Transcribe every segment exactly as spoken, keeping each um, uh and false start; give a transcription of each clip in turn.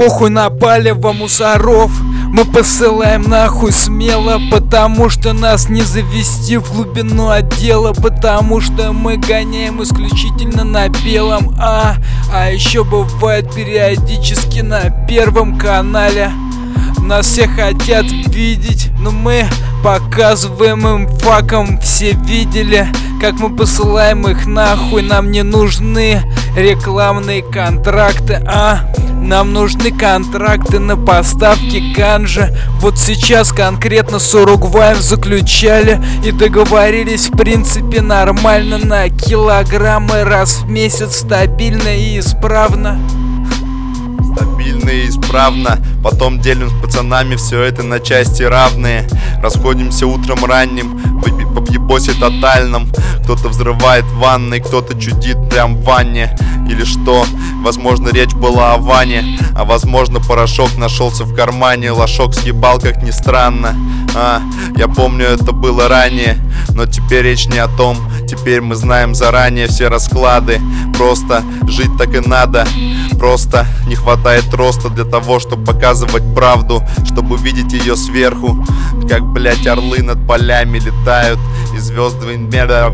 похуй на палево мусоров. Мы посылаем нахуй смело, потому что нас не завести в глубину отдела, потому что мы гоняем исключительно на белом. А, а еще бывает периодически на Первом канале. Нас все хотят видеть, но мы показываем им факом. Все видели, как мы посылаем их нахуй. Нам не нужны рекламные контракты, а нам нужны контракты на поставки ганжи. Вот сейчас конкретно с Уругваем заключали и договорились в принципе нормально на килограммы раз в месяц, стабильно и исправно. Стабильно и исправно. Потом делим с пацанами все это на части равные. Расходимся утром ранним по въебосе тотальном. Кто-то взрывает в ванной, кто-то чудит прям в ванне. Или что? Возможно, речь была о Ване, а возможно, порошок нашелся в кармане. Лошок съебал, как ни странно. А, я помню, это было ранее, но теперь речь не о том. Теперь мы знаем заранее все расклады. Просто жить так и надо. Просто не хватает роста для того, чтобы показывать правду, чтобы видеть ее сверху. Как, блять, орлы над полями летают, и звезды мира.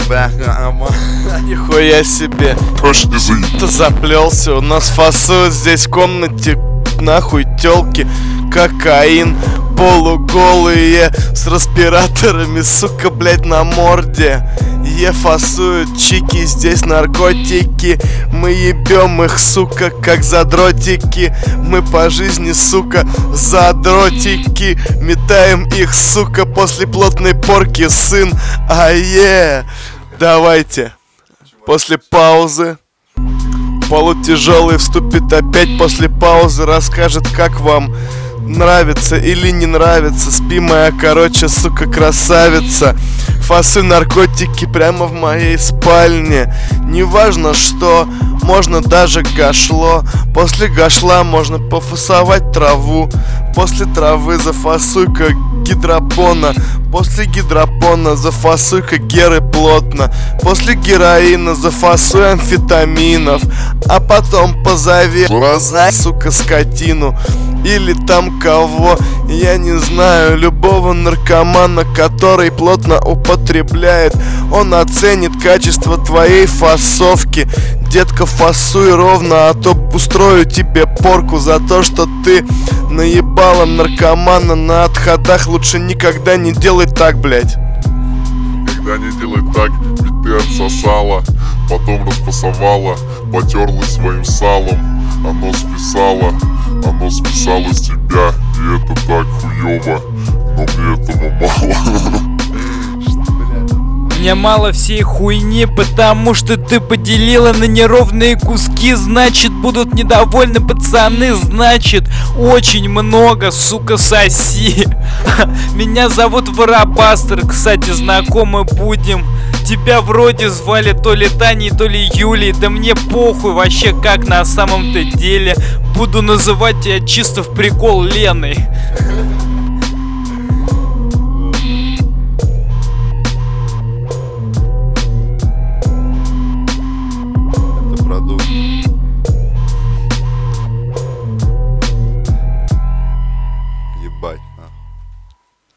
Нихуя себе. Ты заплелся, у нас фасуют здесь в комнате нахуй тёлки, кокаин, полуголые с респираторами, сука, блять, на морде. Е фасуют чики, здесь наркотики. Мы ебем их, сука, как задротики. Мы по жизни, сука, задротики. Метаем их, сука, после плотной порки, сын. Ае, давайте. После паузы полутяжелый вступит опять после паузы, расскажет, как вам нравится или не нравится. Спи, моя, короче, сука, красавица. Фасы наркотики прямо в моей спальне. Неважно что, можно даже гашло. После гашла можно пофасовать траву. После травы зафасуй-ка гидропона. После гидропона зафасуй-ка геры плотно. После героина зафасуй амфетаминов. А потом позови, сука, скотину. Или там кого, я не знаю, любого наркомана, который плотно употребляет. Он оценит качество твоей фасовки. Детка, фасуй ровно, а то устрою тебе порку за то, что ты наебала наркомана на отходах. Лучше никогда не делай так, блять. Никогда не делай так, ведь ты отсосала, потом распасовала, потерлась своим салом. Оно списало, оно списало с тебя, и это так хуёво, но мне этого мало. Мне мало всей хуйни, потому что ты поделила на неровные куски. Значит, будут недовольны пацаны, значит, очень много, сука, соси. Меня зовут Воробастер, кстати, знакомы будем. Тебя вроде звали то ли Таней, то ли Юлей. Да мне похуй вообще, как на самом-то деле. Буду называть тебя чисто в прикол Леной.